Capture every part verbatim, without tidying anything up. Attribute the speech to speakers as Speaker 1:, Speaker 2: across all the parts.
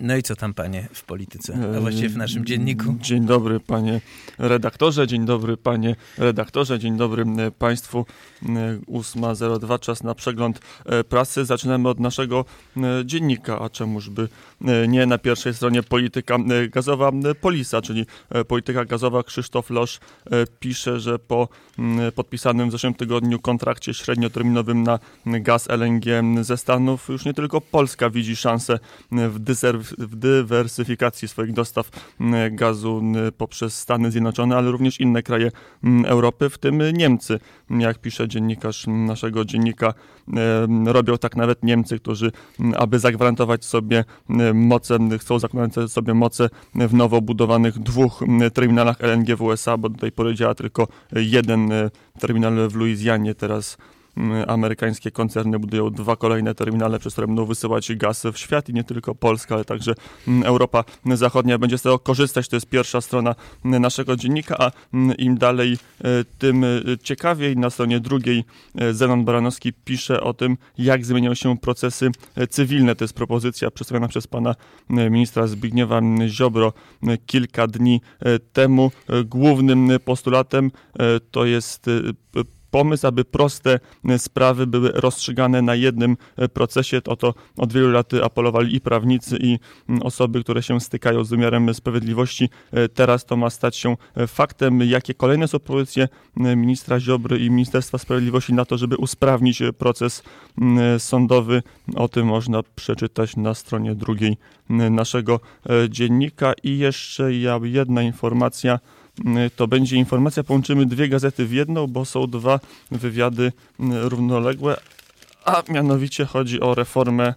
Speaker 1: No i co tam, panie, w polityce, a właściwie w naszym dzienniku?
Speaker 2: Dzień dobry, panie redaktorze, dzień dobry, panie redaktorze, dzień dobry państwu. ósma zero dwa, czas na przegląd prasy. Zaczynamy od naszego dziennika, a czemuż by nie, na pierwszej stronie polityka gazowa Polisa, czyli polityka gazowa. Krzysztof Losz pisze, że po podpisanym w zeszłym tygodniu kontrakcie średnioterminowym na gaz L N G ze Stanów już nie tylko Polska widzi szansę w, dyser- w dywersyfikacji swoich dostaw gazu poprzez Stany Zjednoczone, ale również inne kraje Europy, w tym Niemcy. Jak pisze dziennikarz naszego dziennika, robią tak nawet Niemcy, którzy, aby zagwarantować sobie moce, chcą zagwarantować sobie moce w nowo budowanych dwóch terminalach L N G w U S A, bo do tej pory działa tylko jeden terminal w Luizjanie. Teraz amerykańskie koncerny budują dwa kolejne terminale, przez które będą wysyłać gaz w świat i nie tylko Polska, ale także Europa Zachodnia będzie z tego korzystać. To jest pierwsza strona naszego dziennika, a im dalej, tym ciekawiej. Na stronie drugiej Zenon Baranowski pisze o tym, jak zmieniają się procesy cywilne. To jest propozycja przedstawiona przez pana ministra Zbigniewa Ziobro kilka dni temu. Głównym postulatem to jest pomysł, aby proste sprawy były rozstrzygane na jednym procesie. O to od wielu lat apelowali i prawnicy, i osoby, które się stykają z wymiarem sprawiedliwości. Teraz to ma stać się faktem. Jakie kolejne są propozycje ministra Ziobry i Ministerstwa Sprawiedliwości na to, żeby usprawnić proces sądowy? O tym można przeczytać na stronie drugiej naszego dziennika. I jeszcze jedna informacja. To będzie informacja, połączymy dwie gazety w jedną, bo są dwa wywiady równoległe, a mianowicie chodzi o reformę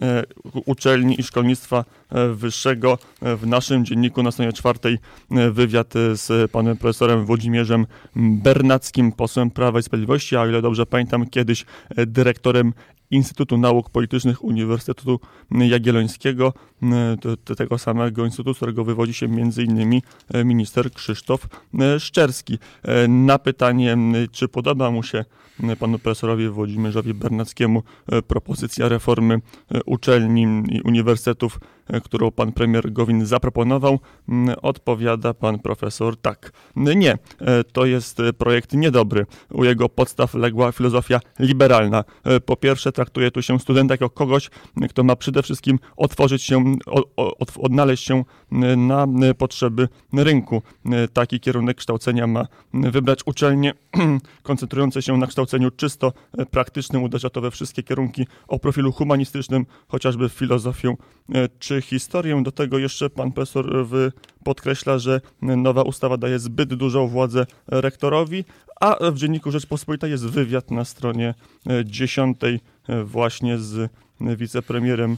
Speaker 2: uczelni i szkolnictwa wyższego. W naszym dzienniku na stronie czwartej wywiad z panem profesorem Włodzimierzem Bernackim, posłem Prawa i Sprawiedliwości, a o ile dobrze pamiętam, kiedyś dyrektorem Instytutu Nauk Politycznych Uniwersytetu Jagiellońskiego, tego samego instytutu, z którego wywodzi się między innymi minister Krzysztof Szczerski. Na pytanie, czy podoba mu się panu profesorowi Włodzimierzowi Bernackiemu propozycja reformy uczelni i uniwersytetów, którą pan premier Gowin zaproponował, odpowiada pan profesor tak. Nie, to jest projekt niedobry. U jego podstaw legła filozofia liberalna. Po pierwsze, traktuje tu się studenta jako kogoś, kto ma przede wszystkim otworzyć się, od, odnaleźć się na potrzeby rynku. Taki kierunek kształcenia ma wybrać uczelnie koncentrujące się na kształceniu czysto praktycznym, uderza to we wszystkie kierunki o profilu humanistycznym, chociażby w filozofię czy historię. Do tego jeszcze pan profesor podkreśla, że nowa ustawa daje zbyt dużą władzę rektorowi, a w dzienniku Rzeczpospolita jest wywiad na stronie dziesiątej właśnie z wicepremierem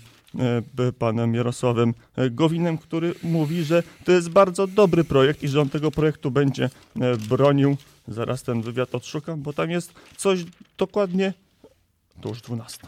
Speaker 2: panem Jarosławem Gowinem, który mówi, że to jest bardzo dobry projekt i że on tego projektu będzie bronił. Zaraz ten wywiad odszukam, bo tam jest coś dokładnie, to już dwunasta.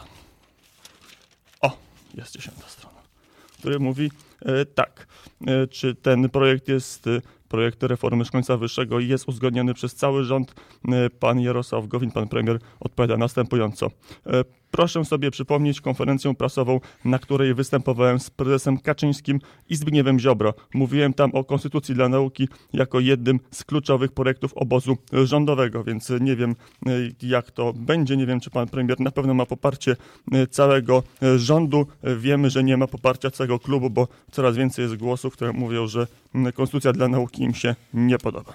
Speaker 2: O, jest dziesiąta strona, który mówi e, tak, e, czy ten projekt jest e, projekt reformy szkolnictwa wyższego i jest uzgodniony przez cały rząd. E, pan Jarosław Gowin, pan premier, odpowiada następująco. E, Proszę sobie przypomnieć konferencję prasową, na której występowałem z prezesem Kaczyńskim i Zbigniewem Ziobro. Mówiłem tam o Konstytucji dla nauki jako jednym z kluczowych projektów obozu rządowego, więc nie wiem, jak to będzie. Nie wiem, czy pan premier na pewno ma poparcie całego rządu. Wiemy, że nie ma poparcia całego klubu, bo coraz więcej jest głosów, które mówią, że Konstytucja dla nauki im się nie podoba.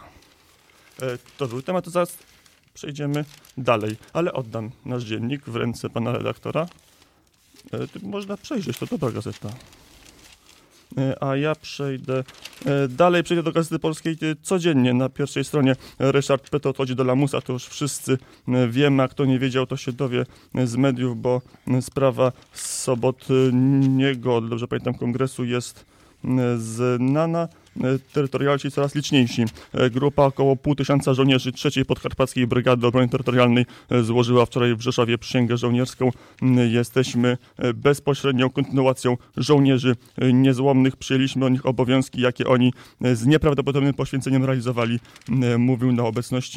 Speaker 2: To był temat, to zaraz przejdziemy dalej, ale oddam nasz dziennik w ręce pana redaktora. E, można przejrzeć, to dobra gazeta. E, a ja przejdę e, dalej, przejdę do Gazety Polskiej codziennie. Na pierwszej stronie Ryszard Pyt odchodzi do lamusa, to już wszyscy wiemy, a kto nie wiedział, to się dowie z mediów, bo sprawa z sobotniego, dobrze pamiętam, kongresu jest znana. Terytorialci coraz liczniejsi. Grupa około pół tysiąca żołnierzy trzeciej Podkarpackiej Brygady Obrony Terytorialnej złożyła wczoraj w Rzeszowie przysięgę żołnierską. Jesteśmy bezpośrednią kontynuacją żołnierzy niezłomnych. Przyjęliśmy od nich obowiązki, jakie oni z nieprawdopodobnym poświęceniem realizowali. Mówił na obecności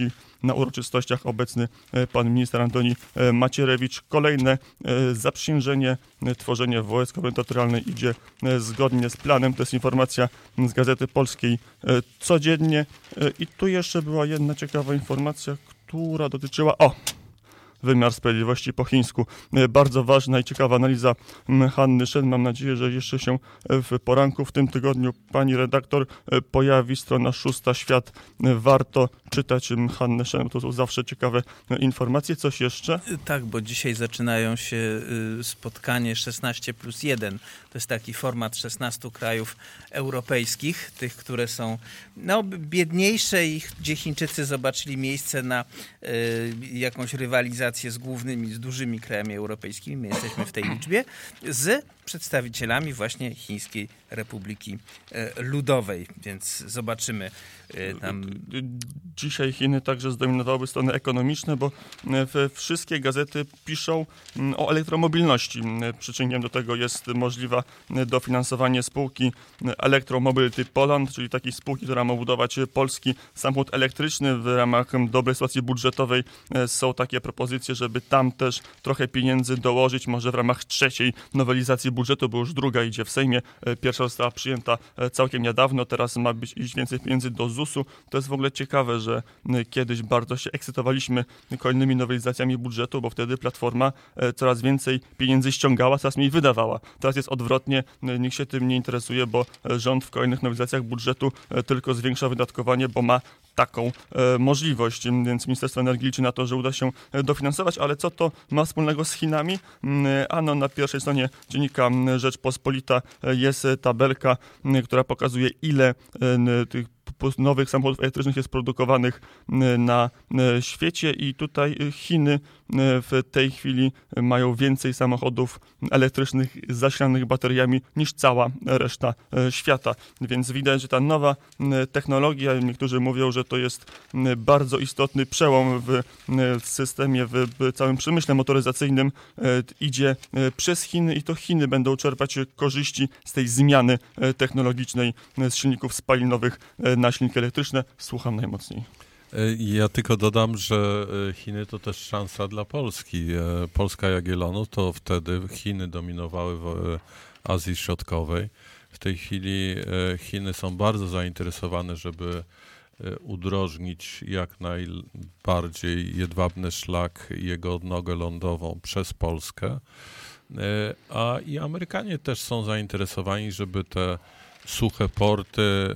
Speaker 2: na uroczystościach obecny pan minister Antoni Macierewicz. Kolejne zaprzysiężenie, tworzenie wojsk obrony terytorialnej idzie zgodnie z planem. To jest informacja z Gazety Polskiej codziennie. I tu jeszcze była jedna ciekawa informacja, która dotyczyła... O! Wymiar sprawiedliwości po chińsku. Bardzo ważna i ciekawa analiza Hanny Shen. Mam nadzieję, że jeszcze się w poranku w tym tygodniu pani redaktor pojawi. Strona szósta, Świat. Warto czytać Hannę Shen. To są zawsze ciekawe informacje. Coś jeszcze?
Speaker 1: Tak, bo dzisiaj zaczynają się spotkanie szesnaście plus jeden. To jest taki format szesnastu krajów europejskich, tych, które są no, biedniejsze i gdzie Chińczycy zobaczyli miejsce na y, jakąś rywalizację z głównymi, z dużymi krajami europejskimi, my jesteśmy w tej liczbie, z przedstawicielami właśnie Chińskiej Republiki Ludowej, więc zobaczymy tam.
Speaker 2: Dzisiaj Chiny także zdominowały strony ekonomiczne, bo wszystkie gazety piszą o elektromobilności. Przyczynkiem do tego jest możliwe dofinansowanie spółki Electromobility Poland, czyli takiej spółki, która ma budować polski samochód elektryczny. W ramach dobrej sytuacji budżetowej są takie propozycje, żeby tam też trochę pieniędzy dołożyć, może w ramach trzeciej nowelizacji budżetu, bo już druga idzie w Sejmie. Pierwsza została przyjęta całkiem niedawno, teraz ma być iść więcej pieniędzy do zusu. To jest w ogóle ciekawe, że kiedyś bardzo się ekscytowaliśmy kolejnymi nowelizacjami budżetu, bo wtedy Platforma coraz więcej pieniędzy ściągała, coraz mniej wydawała. Teraz jest odwrotnie, nikt się tym nie interesuje, bo rząd w kolejnych nowelizacjach budżetu tylko zwiększa wydatkowanie, bo ma taką e, możliwość, więc Ministerstwo Energii liczy na to, że uda się dofinansować, ale co to ma wspólnego z Chinami? Ano na pierwszej stronie dziennika Rzeczpospolita jest tabelka, która pokazuje, ile tych nowych samochodów elektrycznych jest produkowanych na świecie i tutaj Chiny w tej chwili mają więcej samochodów elektrycznych zasilanych bateriami niż cała reszta świata. Więc widać, że ta nowa technologia, niektórzy mówią, że to jest bardzo istotny przełom w systemie, w całym przemyśle motoryzacyjnym, idzie przez Chiny i to Chiny będą czerpać korzyści z tej zmiany technologicznej z silników spalinowych na silniki elektryczne. Słucham najmocniej.
Speaker 3: Ja tylko dodam, że Chiny to też szansa dla Polski. Polska Jagiellonu to wtedy Chiny dominowały w Azji Środkowej. W tej chwili Chiny są bardzo zainteresowane, żeby udrożnić jak najbardziej jedwabny szlak i jego odnogę lądową przez Polskę. A i Amerykanie też są zainteresowani, żeby te suche porty,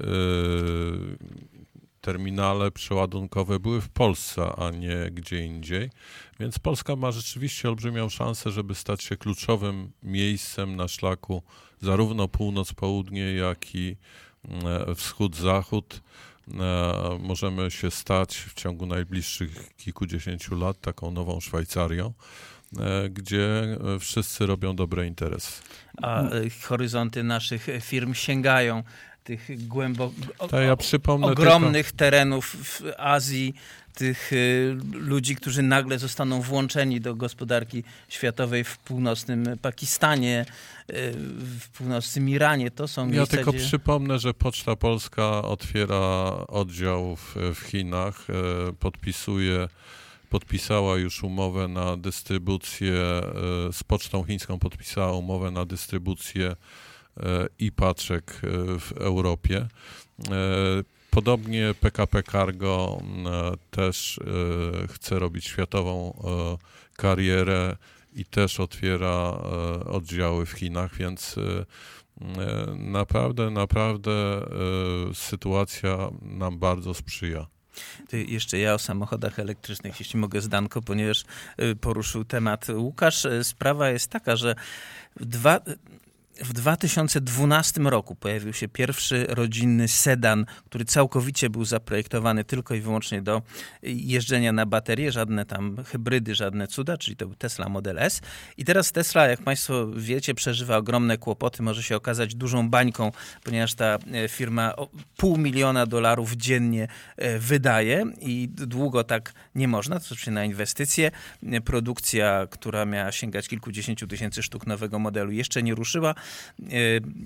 Speaker 3: terminale przeładunkowe były w Polsce, a nie gdzie indziej. Więc Polska ma rzeczywiście olbrzymią szansę, żeby stać się kluczowym miejscem na szlaku zarówno północ-południe, jak i wschód-zachód. Możemy się stać w ciągu najbliższych kilkudziesięciu lat taką nową Szwajcarią, gdzie wszyscy robią dobre interesy.
Speaker 1: A horyzonty naszych firm sięgają tych głęboko,
Speaker 3: to ja przypomnę
Speaker 1: ogromnych
Speaker 3: tylko...
Speaker 1: terenów w Azji, tych y, ludzi, którzy nagle zostaną włączeni do gospodarki światowej w północnym Pakistanie, y, w północnym Iranie. To są miejsca,
Speaker 3: Ja tylko
Speaker 1: gdzie...
Speaker 3: przypomnę, że Poczta Polska otwiera oddział w, w Chinach, y, podpisuje podpisała już umowę na dystrybucję, y, z Pocztą Chińską podpisała umowę na dystrybucję i paczek w Europie. Podobnie P K P Cargo też chce robić światową karierę i też otwiera oddziały w Chinach, więc naprawdę, naprawdę sytuacja nam bardzo sprzyja.
Speaker 1: To jeszcze ja o samochodach elektrycznych, jeśli mogę zdanko, ponieważ poruszył temat Łukasz. Sprawa jest taka, że w dwa... W dwa tysiące dwunastym roku pojawił się pierwszy rodzinny sedan, który całkowicie był zaprojektowany tylko i wyłącznie do jeżdżenia na baterie, żadne tam hybrydy, żadne cuda, czyli to był Tesla Model S. I teraz Tesla, jak Państwo wiecie, przeżywa ogromne kłopoty, może się okazać dużą bańką, ponieważ ta firma pół miliona dolarów dziennie wydaje i długo tak nie można, to znaczy na inwestycje. Produkcja, która miała sięgać kilkudziesięciu tysięcy sztuk nowego modelu, jeszcze nie ruszyła.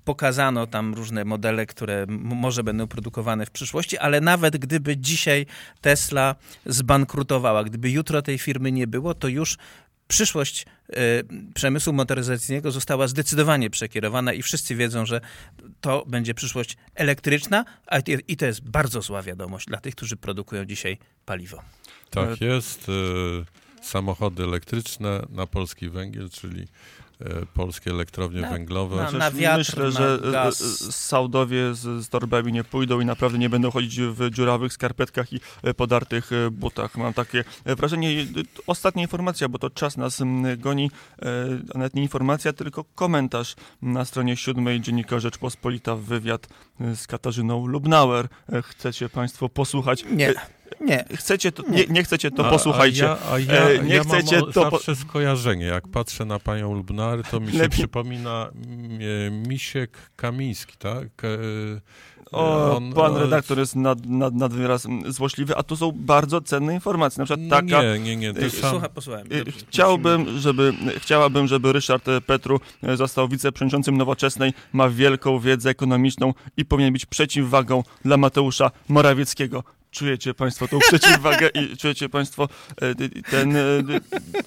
Speaker 1: pokazano tam różne modele, które m- może będą produkowane w przyszłości, ale nawet gdyby dzisiaj Tesla zbankrutowała, gdyby jutro tej firmy nie było, to już przyszłość y, przemysłu motoryzacyjnego została zdecydowanie przekierowana i wszyscy wiedzą, że to będzie przyszłość elektryczna, a i, i to jest bardzo zła wiadomość dla tych, którzy produkują dzisiaj paliwo.
Speaker 3: Tak jest. Y, samochody elektryczne na polski węgiel, czyli y, polskie elektrownie
Speaker 1: Na-
Speaker 3: węglowe.
Speaker 1: na- na wiatr,
Speaker 2: Myślę,
Speaker 1: na
Speaker 2: że e,
Speaker 1: gaz.
Speaker 2: e, Saudowie z, z torbami nie pójdą i naprawdę nie będą chodzić w dziurawych skarpetkach i e, podartych e, butach. Mam takie e, wrażenie. I, e, Ostatnia informacja, bo to czas nas m, goni, e, a nawet nie informacja, tylko komentarz na stronie siódmej Dziennika Rzeczpospolita, wywiad e, z Katarzyną Lubnauer. E, Chcecie państwo posłuchać?
Speaker 1: Nie,
Speaker 2: E,
Speaker 1: nie.
Speaker 2: Chcecie to, nie, nie chcecie, to
Speaker 3: A-
Speaker 2: posłuchajcie.
Speaker 3: A ja, a ja,
Speaker 2: E, nie
Speaker 3: ja
Speaker 2: chcecie,
Speaker 3: mam o-
Speaker 2: to po-
Speaker 3: zawsze skojarzenie. Jak patrzę na panią Lubnauer, to mi się
Speaker 2: Lepiej-
Speaker 3: przypomina mm, e, Misiek Kamiński, tak? E,
Speaker 2: O,
Speaker 3: on-
Speaker 2: pan
Speaker 3: o,
Speaker 2: redaktor jest nad, nad, nad wyraz mm, złośliwy, a tu są bardzo cenne informacje. Na przykład
Speaker 3: No
Speaker 2: taka.
Speaker 3: nie, nie, nie. To
Speaker 2: y,
Speaker 3: sam,
Speaker 1: Słuchaj, posłuchaj.
Speaker 2: y,
Speaker 1: Dobrze,
Speaker 2: Chciałbym, żeby, chciałabym, żeby Ryszard Petru y, został wiceprzewodniczącym Nowoczesnej, ma wielką wiedzę ekonomiczną i powinien być przeciwwagą dla Mateusza Morawieckiego. Czujecie państwo tą przeciwwagę i czujecie państwo y, ten y, y,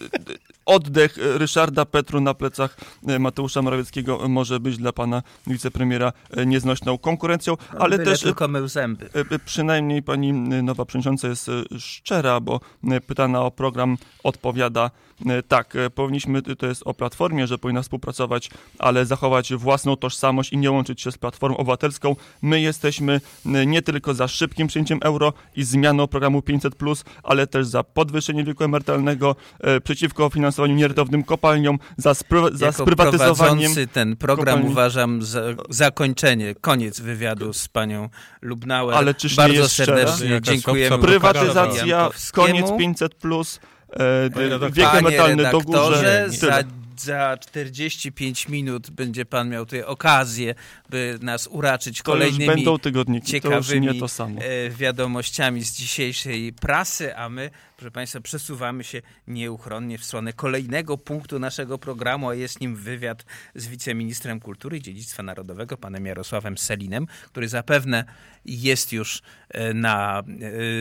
Speaker 2: oddech Ryszarda Petru na plecach y, Mateusza Morawieckiego może być dla pana wicepremiera y, nieznośną konkurencją, ale
Speaker 1: Byle
Speaker 2: też
Speaker 1: tylko mył zęby.
Speaker 2: E, Przynajmniej pani e, nowa przewodnicząca jest e, szczera, bo e, pytana o program odpowiada e, tak, e, powinniśmy, to jest o Platformie, że powinna współpracować, ale zachować własną tożsamość i nie łączyć się z Platformą Obywatelską. My jesteśmy e, nie tylko za szybkim przyjęciem euro i zmianą programu pięćset plus, ale też za podwyższeniem wieku emerytalnego, e, przeciwko finansowaniu nierentownym kopalniom, za, spry- za
Speaker 1: Jako
Speaker 2: sprywatyzowaniem.
Speaker 1: prowadzący ten program
Speaker 2: kopalni.
Speaker 1: uważam za zakończenie, koniec wywiadu z panią Lubnauer.
Speaker 2: Ale czyż nie
Speaker 1: Bardzo
Speaker 2: jest szczera?
Speaker 1: serdecznie
Speaker 3: Jakaś
Speaker 1: dziękujemy.
Speaker 3: obca
Speaker 2: Prywatyzacja,
Speaker 1: Jankowskiemu.
Speaker 2: koniec pięćset plus, e,
Speaker 3: Panie redaktorze,
Speaker 2: wiek
Speaker 1: Panie
Speaker 2: emerytalny do górze.
Speaker 1: redaktorze,
Speaker 2: Tyle.
Speaker 1: za, za czterdzieści pięć minut będzie pan miał tutaj okazję, by nas uraczyć
Speaker 2: To już
Speaker 1: kolejnymi
Speaker 2: będą tygodniki, to już
Speaker 1: ciekawymi
Speaker 2: nie to samo.
Speaker 1: e, wiadomościami z dzisiejszej prasy, a my, proszę państwa, przesuwamy się nieuchronnie w stronę kolejnego punktu naszego programu, a jest nim wywiad z wiceministrem kultury i dziedzictwa narodowego, panem Jarosławem Sellinem, który zapewne jest już e, na, e,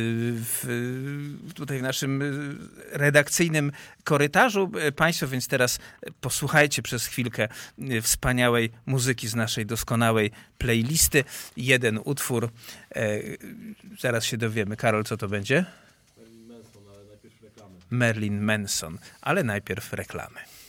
Speaker 1: w, tutaj w naszym e, redakcyjnym korytarzu. E, Państwo więc teraz posłuchajcie przez chwilkę e, wspaniałej muzyki z naszej doskonałej playlisty. Jeden utwór. E, zaraz się dowiemy. Karol, co to będzie? Marilyn Manson, ale najpierw reklamy.